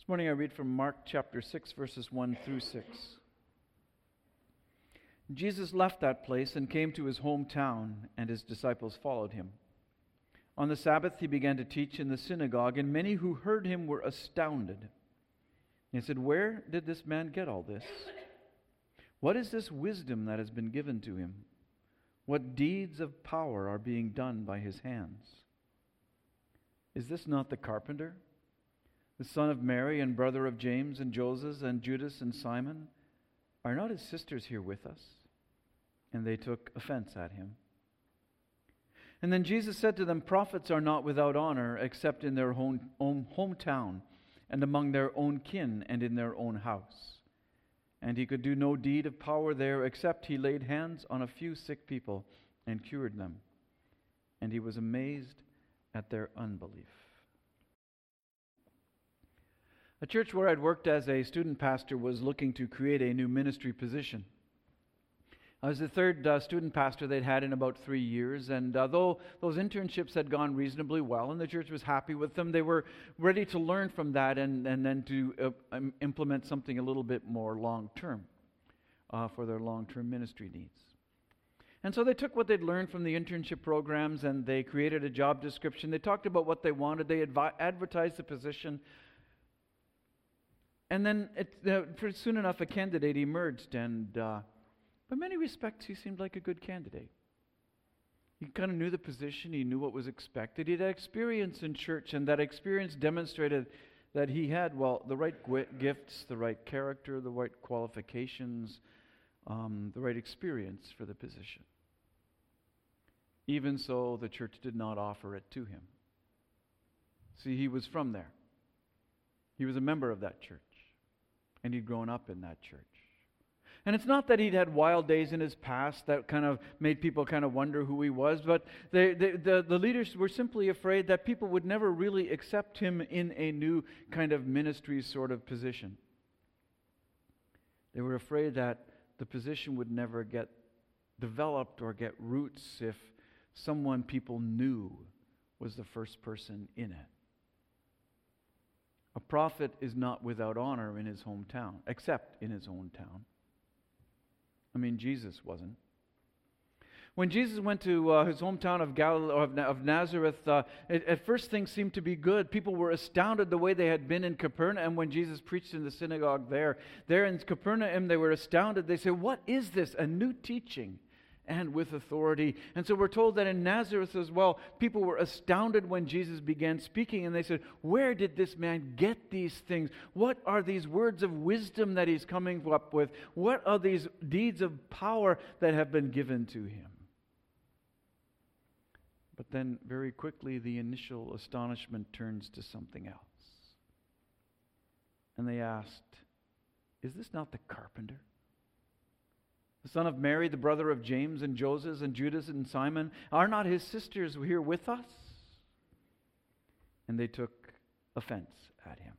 morning I read from Mark chapter 6, verses 1 through 6. Jesus left that place and came to his hometown, and his disciples followed him. On the Sabbath he began to teach in the synagogue, and many who heard him were astounded. He said, "Where did this man get all this? What is this wisdom that has been given to him? What deeds of power are being done by his hands? Is this not the carpenter, the son of Mary and brother of James and Joseph and Judas and Simon? Are not his sisters here with us?" And they took offense at him. And then Jesus said to them, "Prophets are not without honor except in their own hometown and among their own kin and in their own house." And he could do no deed of power there except he laid hands on a few sick people and cured them. And he was amazed at their unbelief. A church where I'd worked as a student pastor was looking to create a new ministry position. I was the third student pastor they'd had in about 3 years, and though those internships had gone reasonably well and the church was happy with them, they were ready to learn from that and then to implement something a little bit more long-term for their long-term ministry needs. And so they took what they'd learned from the internship programs and they created a job description. They talked about what they wanted. They advertised the position. And then soon enough a candidate emerged, and by many respects he seemed like a good candidate. He kind of knew the position, he knew what was expected. He had experience in church, and that experience demonstrated that he had, the right gifts, the right character, the right qualifications, the right experience for the position. Even so, the church did not offer it to him. See, he was from there. He was a member of that church. And he'd grown up in that church. And it's not that he'd had wild days in his past that kind of made people kind of wonder who he was, but the leaders were simply afraid that people would never really accept him in a new kind of ministry sort of position. They were afraid that the position would never get developed or get roots if someone people knew was the first person in it. A prophet is not without honor in his hometown, except in his own town. I mean, Jesus wasn't. When Jesus went to his hometown of Galilee, of Nazareth, at first things seemed to be good. People were astounded the way they had been in Capernaum when Jesus preached in the synagogue there. There in Capernaum, they were astounded. They said, "What is this? A new teaching and with authority." And so we're told that in Nazareth as well, people were astounded when Jesus began speaking, and they said, "Where did this man get these things? What are these words of wisdom that he's coming up with? What are these deeds of power that have been given to him?" But then very quickly the initial astonishment turns to something else. And they asked, "Is this not the carpenter? The son of Mary, the brother of James and Joseph and Judas and Simon? Are not his sisters here with us?" And they took offense at him.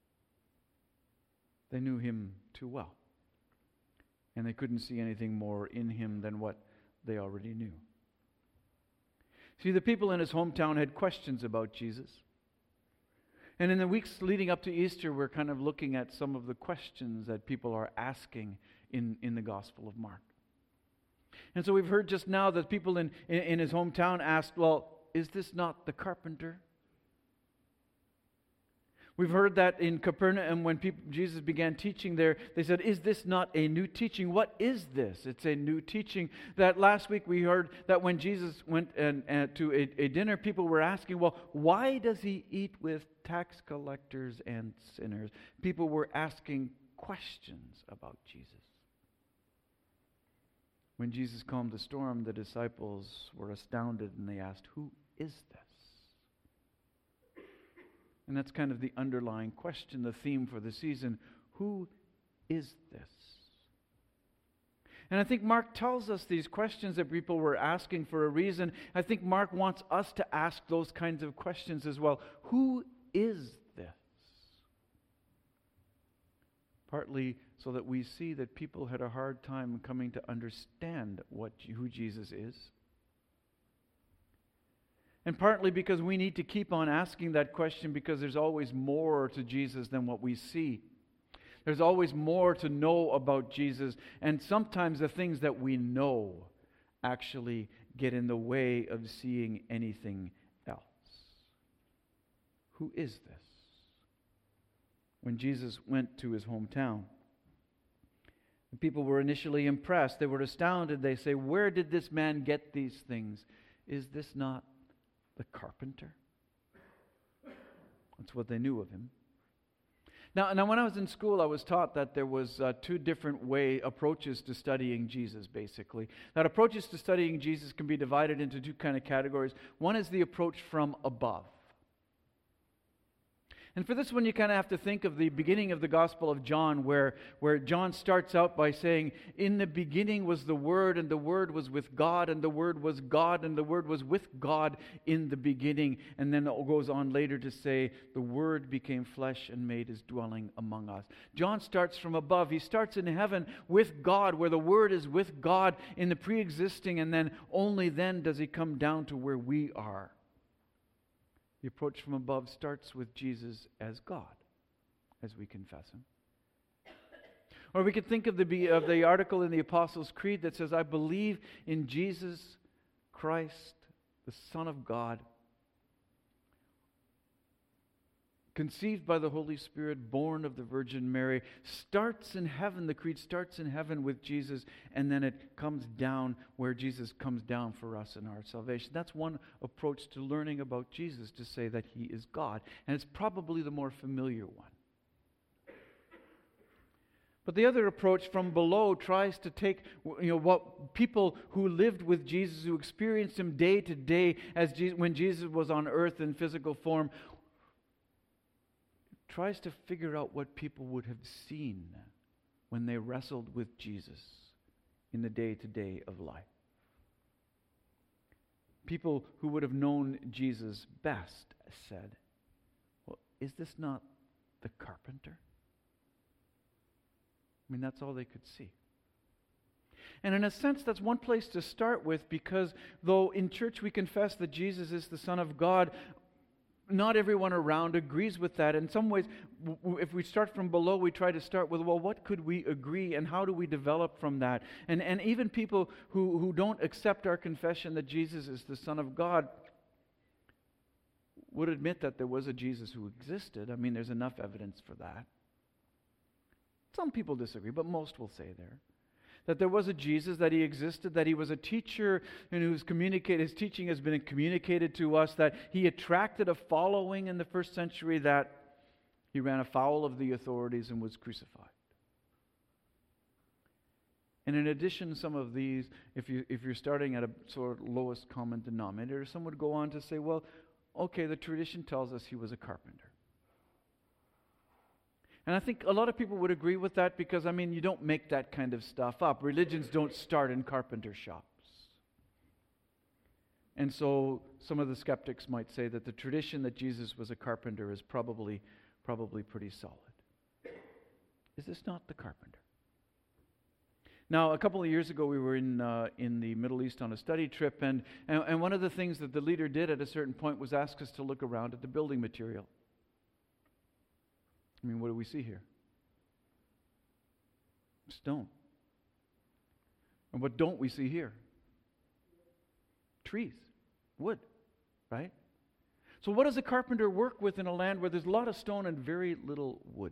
They knew him too well. And they couldn't see anything more in him than what they already knew. See, the people in his hometown had questions about Jesus. And in the weeks leading up to Easter, we're kind of looking at some of the questions that people are asking in the Gospel of Mark. And so we've heard just now that people in his hometown asked, "Is this not the carpenter?" We've heard that in Capernaum when Jesus began teaching there, they said, "Is this not a new teaching?" What is this? It's a new teaching. That last week we heard that when Jesus went to a dinner, people were asking, why does he eat with tax collectors and sinners? People were asking questions about Jesus. When Jesus calmed the storm, the disciples were astounded and they asked, "Who is this?" And that's kind of the underlying question, the theme for the season. Who is this? And I think Mark tells us these questions that people were asking for a reason. I think Mark wants us to ask those kinds of questions as well. Who is this? Partly so that we see that people had a hard time coming to understand who Jesus is. And partly because we need to keep on asking that question, because there's always more to Jesus than what we see. There's always more to know about Jesus, and sometimes the things that we know actually get in the way of seeing anything else. Who is this? When Jesus went to his hometown, the people were initially impressed. They were astounded. They say, "Where did this man get these things? Is this not the carpenter?" That's what they knew of him. Now, when I was in school, I was taught that there was two different approaches to studying Jesus, basically. That approaches to studying Jesus can be divided into two kind of categories. One is the approach from above. And for this one, you kind of have to think of the beginning of the Gospel of John, where John starts out by saying, "In the beginning was the Word, and the Word was with God, and the Word was God, and the Word was with God in the beginning." And then it goes on later to say, "The Word became flesh and made his dwelling among us." John starts from above. He starts in heaven with God, where the Word is with God in the pre-existing, and then only then does he come down to where we are. The approach from above starts with Jesus as God, as we confess him. Or we could think of the article in the Apostles' Creed that says, "I believe in Jesus Christ, the Son of God, conceived by the Holy Spirit, born of the Virgin Mary." Starts in heaven. The creed starts in heaven with Jesus, and then it comes down where Jesus comes down for us in our salvation. That's one approach to learning about Jesus, to say that he is God. And it's probably the more familiar one. But the other approach from below tries to take what people who lived with Jesus, who experienced him day to day when Jesus was on earth in physical form, tries to figure out what people would have seen when they wrestled with Jesus in the day-to-day of life. People who would have known Jesus best said, "Well, is this not the carpenter?" I mean, that's all they could see. And in a sense, that's one place to start with, because though in church we confess that Jesus is the Son of God, not everyone around agrees with that. In some ways, if we start from below, we try to start with, well, what could we agree, and how do we develop from that? And even people who don't accept our confession that Jesus is the Son of God would admit that there was a Jesus who existed. I mean, there's enough evidence for that. Some people disagree, but most will say that there was a Jesus, that he existed, that he was a teacher, and his teaching has been communicated to us, that he attracted a following in the first century, that he ran afoul of the authorities and was crucified. And in addition, some of these, if you're starting at a sort of lowest common denominator, some would go on to say, well, okay, the tradition tells us he was a carpenter. And I think a lot of people would agree with that, because, I mean, you don't make that kind of stuff up. Religions don't start in carpenter shops. And so some of the skeptics might say that the tradition that Jesus was a carpenter is probably pretty solid. Is this not the carpenter? Now, a couple of years ago, we were in the Middle East on a study trip, and one of the things that the leader did at a certain point was ask us to look around at the building material. I mean, what do we see here? Stone. And what don't we see here? Trees, wood, right? So what does a carpenter work with in a land where there's a lot of stone and very little wood?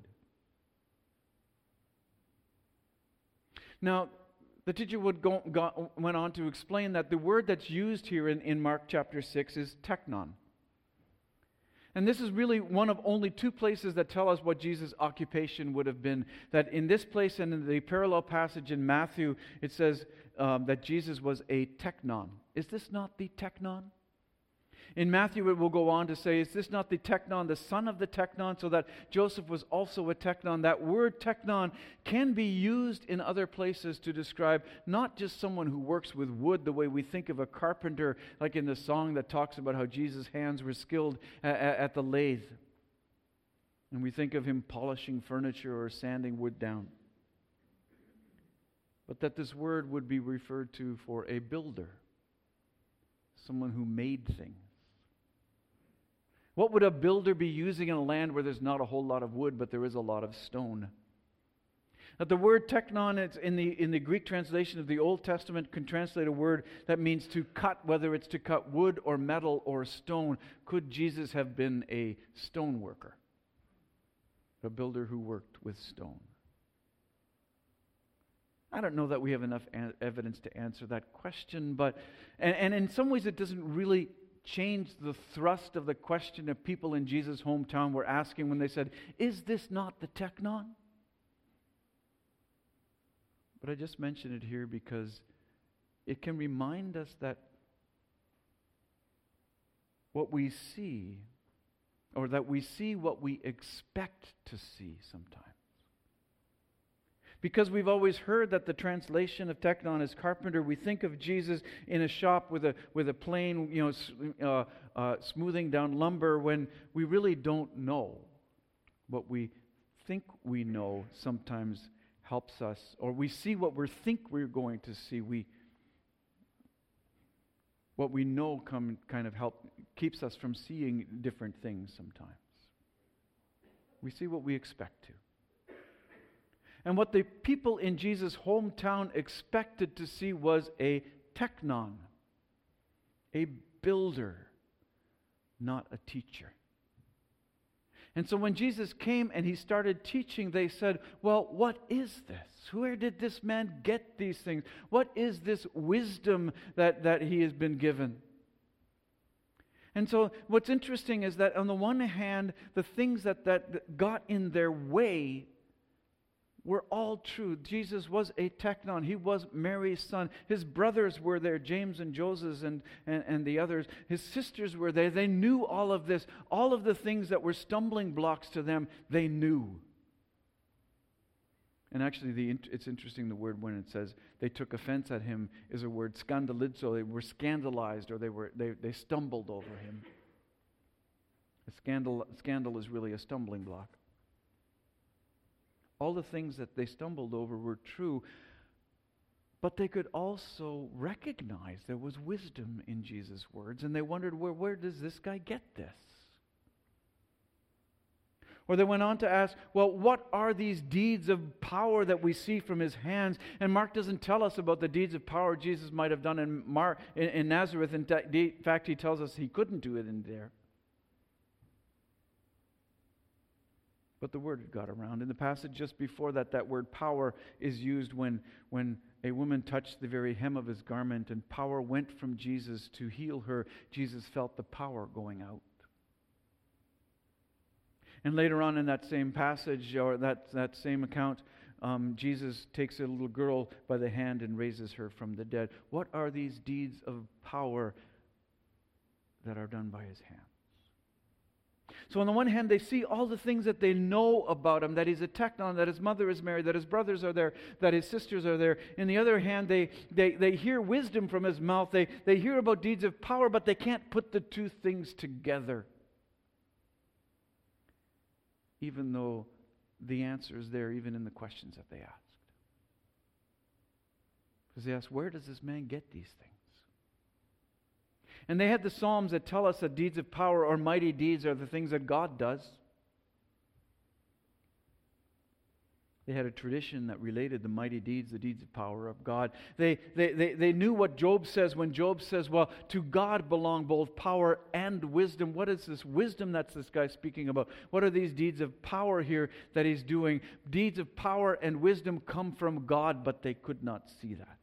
Now, the teacher went on to explain that the word that's used here in Mark chapter 6 is teknon. And this is really one of only two places that tell us what Jesus' occupation would have been. That in this place and in the parallel passage in Matthew, it says that Jesus was a teknon. Is this not the teknon? In Matthew, it will go on to say, is this not the teknon, the son of the teknon, so that Joseph was also a teknon? That word teknon can be used in other places to describe not just someone who works with wood the way we think of a carpenter, like in the song that talks about how Jesus' hands were skilled at the lathe. And we think of him polishing furniture or sanding wood down. But that this word would be referred to for a builder, someone who made things. What would a builder be using in a land where there's not a whole lot of wood, but there is a lot of stone? That the word teknon, it's in the Greek translation of the Old Testament, can translate a word that means to cut, whether it's to cut wood or metal or stone. Could Jesus have been a stone worker? A builder who worked with stone? I don't know that we have enough evidence to answer that question, but and in some ways it doesn't really change the thrust of the question that people in Jesus' hometown were asking when they said, "Is this not the teknon?" But I just mention it here because it can remind us that what we see, or that we see what we expect to see sometimes. Because we've always heard that the translation of teknon is carpenter, we think of Jesus in a shop with a plane, smoothing down lumber, when we really don't know. What we think we know sometimes helps us, or we see what we think we're going to see. What we know kind of keeps us from seeing different things sometimes. We see what we expect to. And what the people in Jesus' hometown expected to see was a teknon, a builder, not a teacher. And so when Jesus came and he started teaching, they said, "Well, what is this? Where did this man get these things? What is this wisdom that he has been given?" And so what's interesting is that on the one hand, the things that got in their way were all true. Jesus was a teknon. He was Mary's son. His brothers were there, James and Joseph and the others. His sisters were there. They knew all of this. All of the things that were stumbling blocks to them, they knew. And actually, it's interesting, the word when it says they took offense at him is a word scandalizo. They were scandalized, or they stumbled over him. A scandal is really a stumbling block. All the things that they stumbled over were true, but they could also recognize there was wisdom in Jesus' words, and they wondered, where does this guy get this? Or they went on to ask, well, what are these deeds of power that we see from his hands? And Mark doesn't tell us about the deeds of power Jesus might have done in Nazareth. In fact, he tells us he couldn't do it in there. But the word had got around. In the passage just before that word power is used when a woman touched the very hem of his garment and power went from Jesus to heal her. Jesus felt the power going out. And later on in that same passage, or that same account, Jesus takes a little girl by the hand and raises her from the dead. What are these deeds of power that are done by his hand? So on the one hand, they see all the things that they know about him, that he's a teknon, that his mother is married, that his brothers are there, that his sisters are there. On the other hand, they hear wisdom from his mouth. They hear about deeds of power, but they can't put the two things together. Even though the answer is there, even in the questions that they asked. Because they asked, where does this man get these things? And they had the Psalms that tell us that deeds of power or mighty deeds are the things that God does. They had a tradition that related the mighty deeds, the deeds of power of God. They knew what Job says when Job says, well, to God belong both power and wisdom. What is this wisdom that's this guy speaking about? What are these deeds of power here that he's doing? Deeds of power and wisdom come from God, but they could not see that.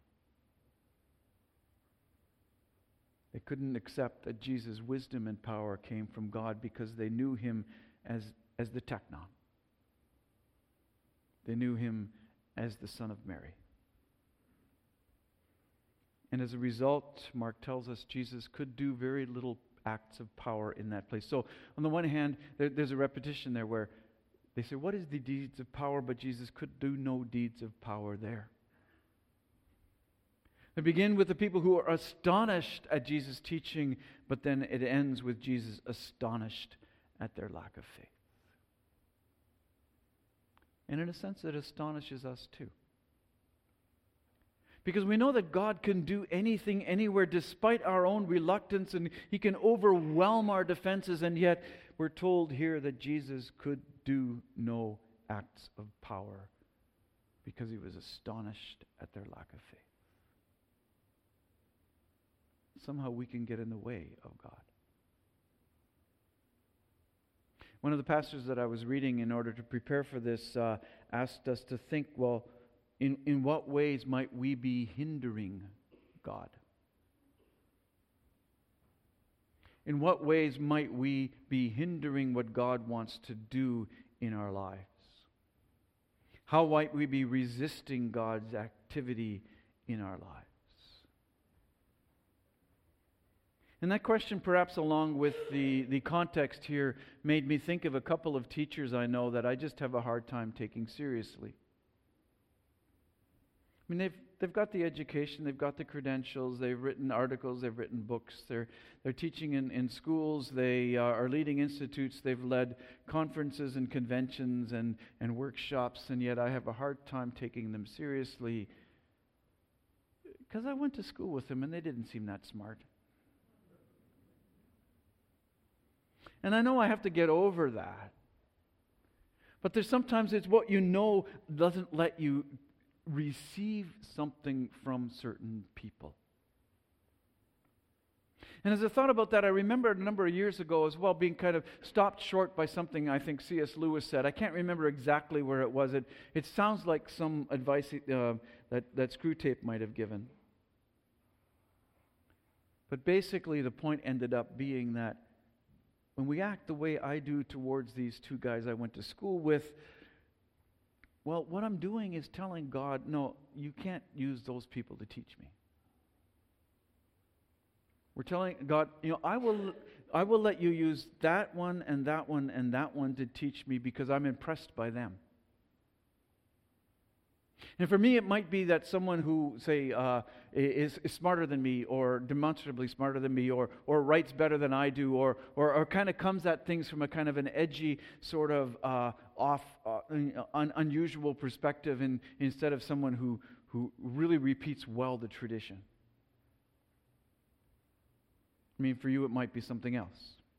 They couldn't accept that Jesus' wisdom and power came from God because they knew him as the teknon. They knew him as the Son of Mary. And as a result, Mark tells us Jesus could do very little acts of power in that place. So on the one hand, there's a repetition there where they say, what is the deeds of power? But Jesus could do no deeds of power there. They begin with the people who are astonished at Jesus' teaching, but then it ends with Jesus astonished at their lack of faith. And in a sense, it astonishes us too. Because we know that God can do anything, anywhere, despite our own reluctance, and he can overwhelm our defenses, and yet we're told here that Jesus could do no acts of power because he was astonished at their lack of faith. Somehow we can get in the way of God. One of the pastors that I was reading in order to prepare for this asked us to think, well, in what ways might we be hindering God? In what ways might we be hindering what God wants to do in our lives? How might we be resisting God's activity in our lives? And that question, perhaps along with the context here, made me think of a couple of teachers I know that I just have a hard time taking seriously. I mean, they've got the education, they've got the credentials, they've written articles, they've written books, they're teaching in schools, they are leading institutes, they've led conferences and conventions and workshops, and yet I have a hard time taking them seriously because I went to school with them and they didn't seem that smart. And I know I have to get over that. But there's sometimes it's what you know doesn't let you receive something from certain people. And as I thought about that, I remembered a number of years ago as well being kind of stopped short by something I think C.S. Lewis said. I can't remember exactly where it was. It sounds like some advice that Screwtape might have given. But basically the point ended up being that when we act the way I do towards these two guys I went to school with, well, what I'm doing is telling God, no, you can't use those people to teach me. We're telling God, I will let you use that one and that one and that one to teach me because I'm impressed by them. And for me, it might be that someone who, say, is smarter than me or demonstrably smarter than me or writes better than I do or kind of comes at things from a kind of an edgy sort of unusual perspective instead of someone who really repeats well the tradition. I mean, for you, it might be something else.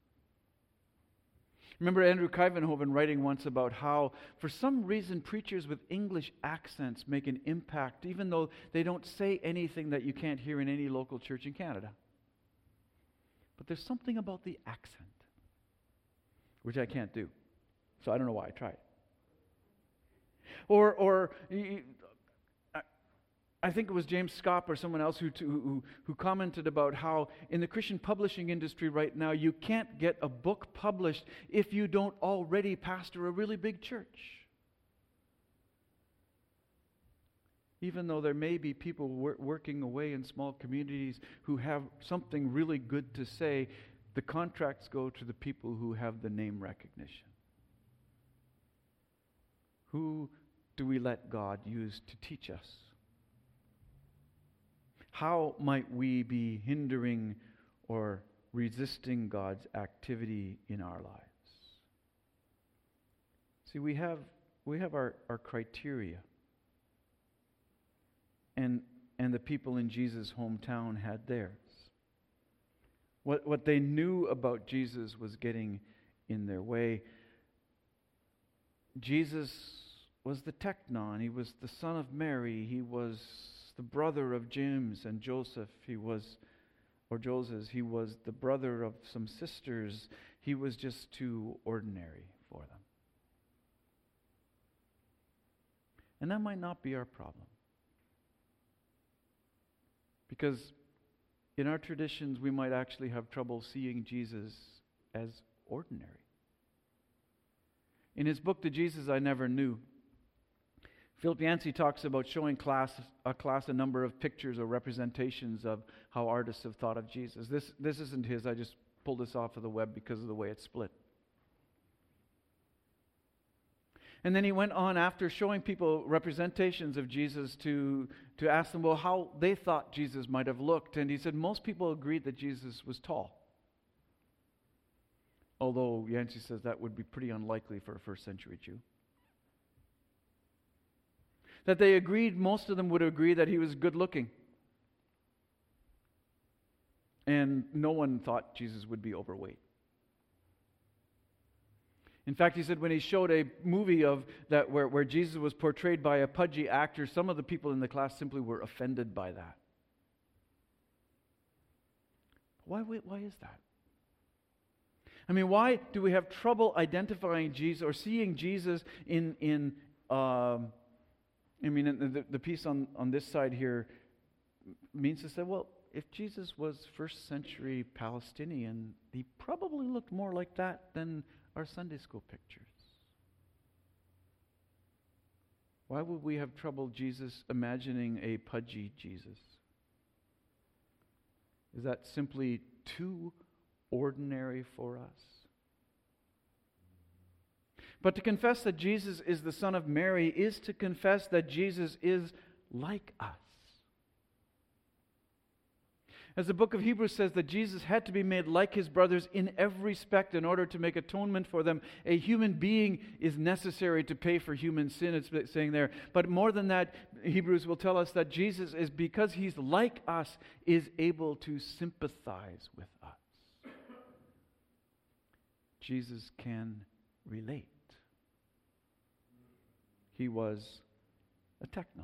Remember Andrew Kuyvenhoven writing once about how, for some reason, preachers with English accents make an impact, even though they don't say anything that you can't hear in any local church in Canada. But there's something about the accent, which I can't do. So I don't know why I tried. Or I think it was James Scott or someone else who commented about how in the Christian publishing industry right now, you can't get a book published if you don't already pastor a really big church. Even though there may be people working away in small communities who have something really good to say, the contracts go to the people who have the name recognition. Who do we let God use to teach us? How might we be hindering or resisting God's activity in our lives? See, we have our criteria. And the people in Jesus' hometown had theirs. What they knew about Jesus was getting in their way. Jesus was the teknon. He was the son of Mary. He was the brother of James and Joseph. He was the brother of some sisters. He was just too ordinary for them. And that might not be our problem. Because in our traditions, we might actually have trouble seeing Jesus as ordinary. In his book, The Jesus I Never Knew, Philip Yancey talks about showing a class a number of pictures or representations of how artists have thought of Jesus. This isn't his. I just pulled this off of the web because of the way it's split. And then he went on after showing people representations of Jesus to ask them, well, how they thought Jesus might have looked. And he said most people agreed that Jesus was tall. Although Yancey says that would be pretty unlikely for a first century Jew. That they agreed, most of them would agree that he was good looking. And no one thought Jesus would be overweight. In fact, he said when he showed a movie of that where Jesus was portrayed by a pudgy actor, some of the people in the class simply were offended by that. Why is that? I mean, why do we have trouble identifying Jesus or seeing Jesus in the piece on this side here means to say, well, if Jesus was first century Palestinian, he probably looked more like that than our Sunday school pictures. Why would we have trouble imagining a pudgy Jesus? Is that simply too ordinary for us? But to confess that Jesus is the Son of Mary is to confess that Jesus is like us. As the book of Hebrews says that Jesus had to be made like his brothers in every respect in order to make atonement for them. A human being is necessary to pay for human sin, it's saying there. But more than that, Hebrews will tell us that Jesus is, because he's like us, is able to sympathize with us. Jesus can relate. He was a teknon.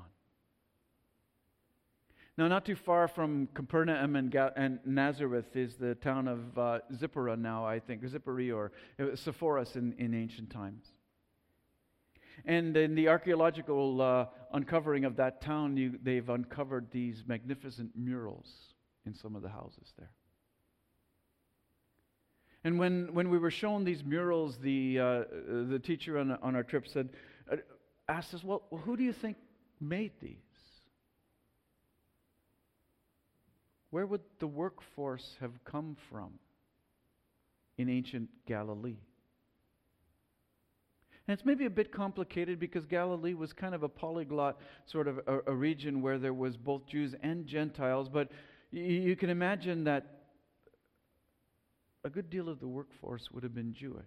Now, not too far from Capernaum and Nazareth is the town of Zippora now, I think, or Zippori, or Sepphoris in ancient times. And in the archaeological uncovering of that town, they've uncovered these magnificent murals in some of the houses there. And when we were shown these murals, the teacher on our trip asked us, well, who do you think made these? Where would the workforce have come from in ancient Galilee? And it's maybe a bit complicated because Galilee was kind of a polyglot sort of a region where there was both Jews and Gentiles, but you can imagine that a good deal of the workforce would have been Jewish.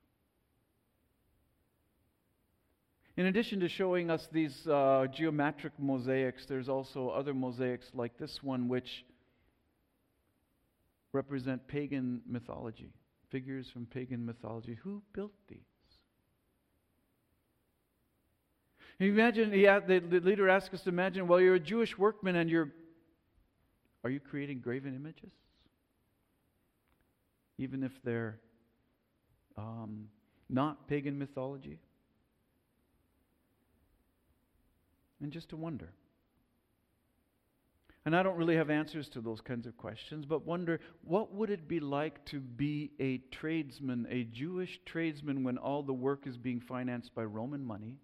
In addition to showing us these geometric mosaics, there's also other mosaics like this one which represent pagan mythology, figures from pagan mythology. Who built these? You imagine, the leader asks us to imagine, well, you're a Jewish workman and are you creating graven images? Even if they're not pagan mythology? And just to wonder. And I don't really have answers to those kinds of questions, but wonder, what would it be like to be a tradesman, a Jewish tradesman, when all the work is being financed by Roman money?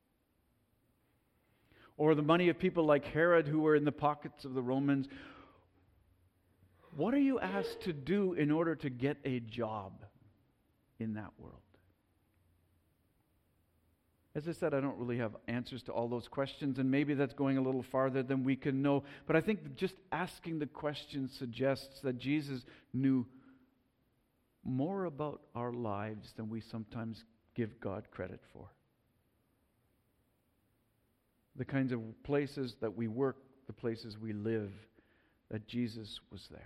Or the money of people like Herod who were in the pockets of the Romans? What are you asked to do in order to get a job in that world? As I said, I don't really have answers to all those questions, and maybe that's going a little farther than we can know. But I think just asking the question suggests that Jesus knew more about our lives than we sometimes give God credit for. The kinds of places that we work, the places we live, that Jesus was there.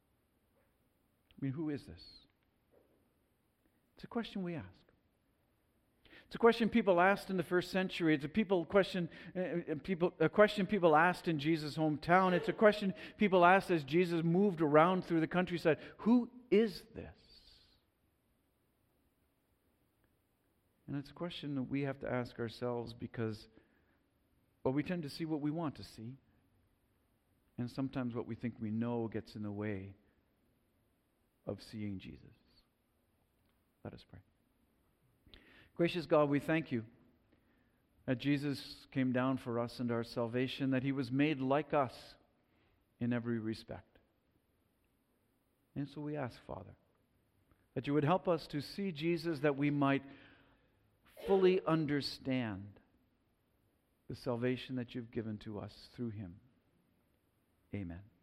I mean, who is this? It's a question we ask. It's a question people asked in the first century. It's a question people asked in Jesus' hometown. It's a question people asked as Jesus moved around through the countryside. Who is this? And it's a question that we have to ask ourselves because, well, we tend to see what we want to see. And sometimes what we think we know gets in the way of seeing Jesus. Let us pray. Gracious God, we thank you that Jesus came down for us and our salvation, that he was made like us in every respect. And so we ask, Father, that you would help us to see Jesus, that we might fully understand the salvation that you've given to us through him. Amen.